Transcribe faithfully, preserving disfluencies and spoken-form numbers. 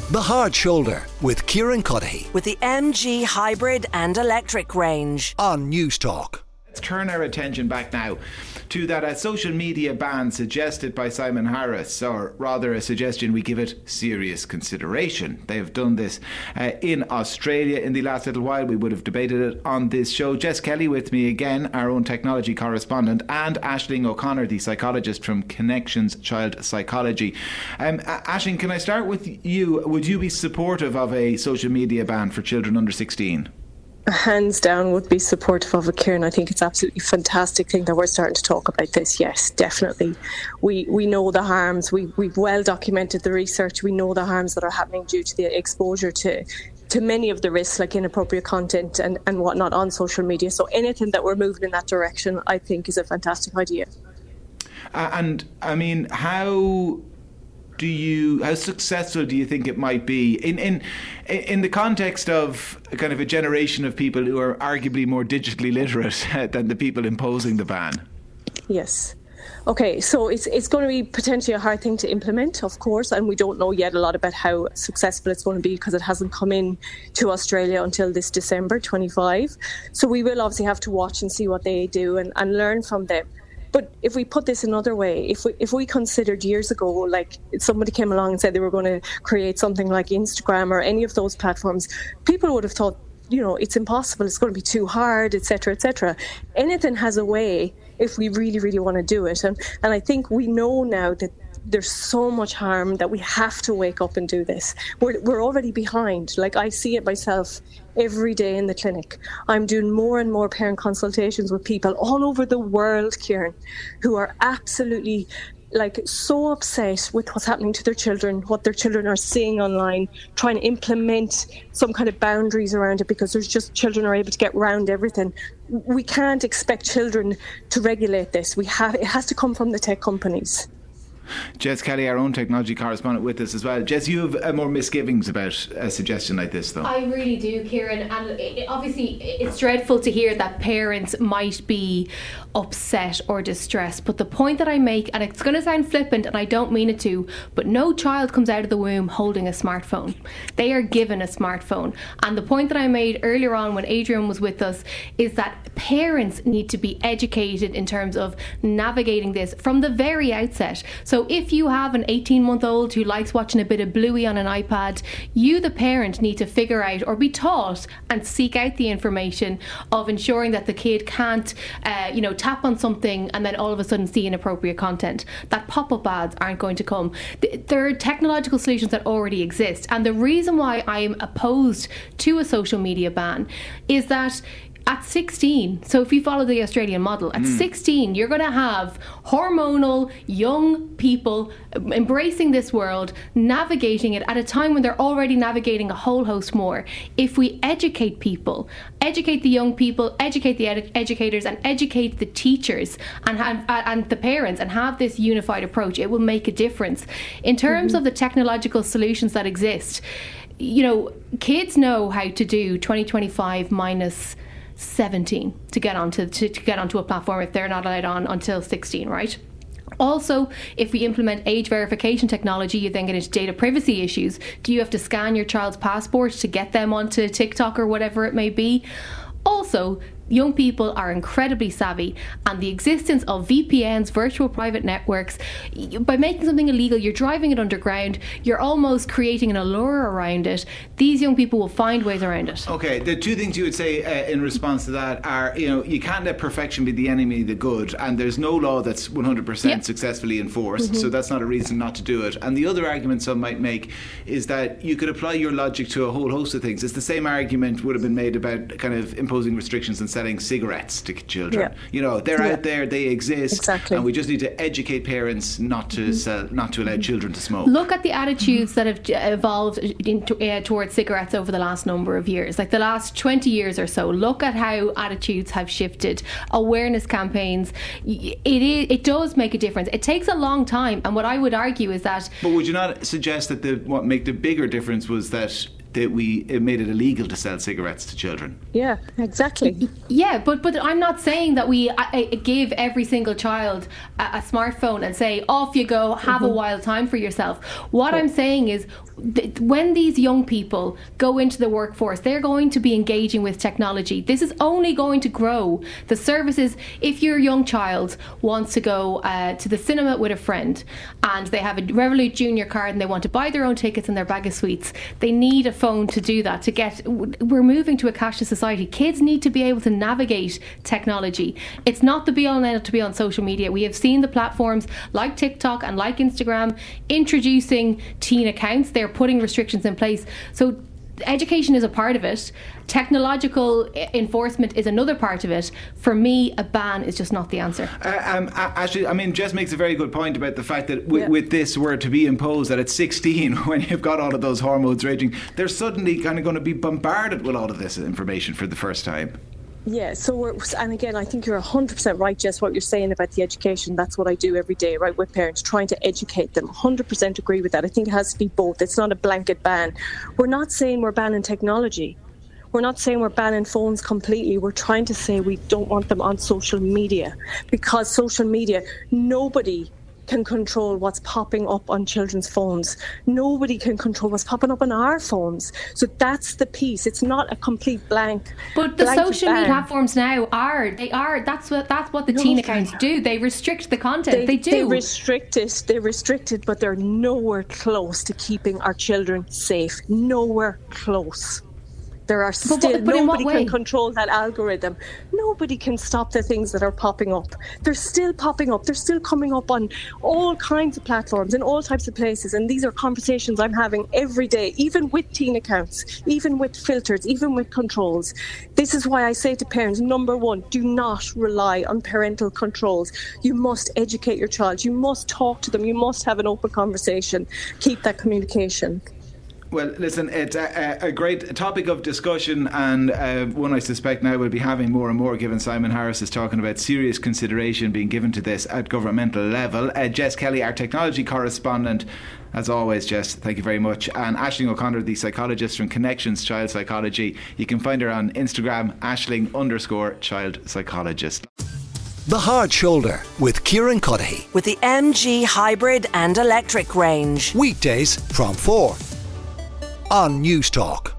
The Hard Shoulder with Kieran Cuddihy with the M G hybrid and electric range on News Talk. Let's turn our attention back now to that uh, social media ban suggested by Simon Harris, or rather a suggestion we give it serious consideration. They have done this uh, in Australia in the last little while. We would have debated it on this show. Jess Kelly with me again, our own technology correspondent, and Aisling O'Connor, the psychologist from Connections Child Psychology. Um, Aisling, can I start with you? Would you be supportive of a social media ban for children under sixteen? Hands down would be supportive of it, Kieran. I think it's absolutely fantastic thing that we're starting to talk about this. Yes, definitely. We we know the harms. We, we've well documented the research. We know the harms that are happening due to the exposure to to many of the risks, like inappropriate content and, and whatnot on social media. So anything that we're moving in that direction, I think, is a fantastic idea. Uh, and, I mean, how... Do you? How successful do you think it might be in in in the context of kind of a generation of people who are arguably more digitally literate than the people imposing the ban? Yes. Okay, so it's it's going to be potentially a hard thing to implement, of course, and we don't know yet a lot about how successful it's going to be because it hasn't come in to Australia until this December twenty-fifth. So we will obviously have to watch and see what they do and, and learn from them. But if we put this another way, if we if we considered years ago, like somebody came along and said they were going to create something like Instagram or any of those platforms, people would have thought, you know, it's impossible, it's going to be too hard, et cetera, et cetera. Anything has a way if we really, really want to do it. And, and I think we know now that there's so much harm that we have to wake up and do this. We're we're already behind. Like, I see it myself every day in the clinic. I'm doing more and more parent consultations with people all over the world, Kieran, who are absolutely like so upset with what's happening to their children, what their children are seeing online, trying to implement some kind of boundaries around it because there's just children are able to get around everything. We can't expect children to regulate this. We have it has to come from the tech companies. Jess Kelly, our own technology correspondent, with us as well. Jess, you have uh, more misgivings about a suggestion like this, though. I really do, Kieran. And it, it, obviously, it's dreadful to hear that parents might be upset or distressed. But the point that I make, and it's going to sound flippant, and I don't mean it to, but no child comes out of the womb holding a smartphone. They are given a smartphone. And the point that I made earlier on when Adrian was with us is that parents need to be educated in terms of navigating this from the very outset. So So if you have an eighteen-month-old who likes watching a bit of Bluey on an iPad, you, the parent, need to figure out or be taught and seek out the information of ensuring that the kid can't, uh, you know, tap on something and then all of a sudden see inappropriate content. That pop-up ads aren't going to come. There are technological solutions that already exist. And the reason why I am opposed to a social media ban is that at sixteen, so if you follow the Australian model, at mm. sixteen, you're going to have hormonal young people embracing this world, navigating it at a time when they're already navigating a whole host more. If we educate people, educate the young people, educate the ed- educators and educate the teachers and, have, and the parents and have this unified approach, it will make a difference. In terms mm-hmm. of the technological solutions that exist, you know, kids know how to do twenty twenty-five minus seventeen to get onto to, to get onto a platform if they're not allowed on until sixteen, right? Also, if we implement age verification technology, you then get into data privacy issues. Do you have to scan your child's passport to get them onto TikTok or whatever it may be? Also, young people are incredibly savvy, and the existence of V P Ns, virtual private networks, by making something illegal, you're driving it underground, you're almost creating an allure around it. These young people will find ways around it. Okay, the two things you would say uh, in response to that are, you know, you can't let perfection be the enemy of the good, and there's no law that's one hundred percent yep. successfully enforced, mm-hmm. so that's not a reason not to do it. And the other argument some might make is that you could apply your logic to a whole host of things. It's the same argument would have been made about kind of imposing restrictions and selling cigarettes to children. Yeah. You know, they're yeah. out there, they exist, exactly. and we just need to educate parents not to mm-hmm. sell, not to allow children to smoke. Look at the attitudes mm-hmm. that have evolved in, uh, towards cigarettes over the last number of years, like the last twenty years or so. Look at how attitudes have shifted. Awareness campaigns, it is, it does make a difference. It takes a long time, and what I would argue is that. But would you not suggest that the what make the bigger difference was that that we it made it illegal to sell cigarettes to children. Yeah, exactly. Yeah, but but I'm not saying that we uh, give every single child a, a smartphone and say, off you go, have mm-hmm. a wild time for yourself. What yeah. I'm saying is, th- when these young people go into the workforce, they're going to be engaging with technology. This is only going to grow. The services, if your young child wants to go uh, to the cinema with a friend and they have a Revolut Junior card and they want to buy their own tickets and their bag of sweets, they need a phone to do that. To get, we're moving to a cashless society. Kids need to be able to navigate technology. It's not the be all and end all to be on social media. We have seen the platforms like TikTok and like Instagram introducing teen accounts. They're putting restrictions in place. So education is a part of it. Technological enforcement is another part of it. For me, a ban is just not the answer. Uh, um, actually, I mean, Jess makes a very good point about the fact that w- yeah. with this were to be imposed that at sixteen, when you've got all of those hormones raging, they're suddenly kind of going to be bombarded with all of this information for the first time. Yeah, so we're, and again, I think you're one hundred percent right, Jess, what you're saying about the education. That's what I do every day, right, with parents, trying to educate them. one hundred percent agree with that. I think it has to be both. It's not a blanket ban. We're not saying we're banning technology. We're not saying we're banning phones completely. We're trying to say we don't want them on social media, because social media, nobody can control what's popping up on children's phones. Nobody can control what's popping up on our phones. So that's the piece. It's not a complete blank. But the social media ban. platforms now are, they are, that's what that's what the no, teen accounts do. They restrict the content. They, they do. They restrict it. They restrict it, but they're nowhere close to keeping our children safe. Nowhere close. There are still, but, but nobody can control that algorithm. Nobody can stop the things that are popping up. They're still popping up. They're still coming up on all kinds of platforms in all types of places. And these are conversations I'm having every day, even with teen accounts, even with filters, even with controls. This is why I say to parents, number one, do not rely on parental controls. You must educate your child. You must talk to them. You must have an open conversation. Keep that communication. Well, listen, it's a, a great topic of discussion, and uh, one I suspect now we'll be having more and more, given Simon Harris is talking about serious consideration being given to this at governmental level. Uh, Jess Kelly, our technology correspondent, as always, Jess, thank you very much. And Aisling O'Connor, the psychologist from Connections Child Psychology. You can find her on Instagram, Aisling underscore child psychologist. The Hard Shoulder with Kieran Cuddihy. With the M G hybrid and electric range. Weekdays from four on News Talk.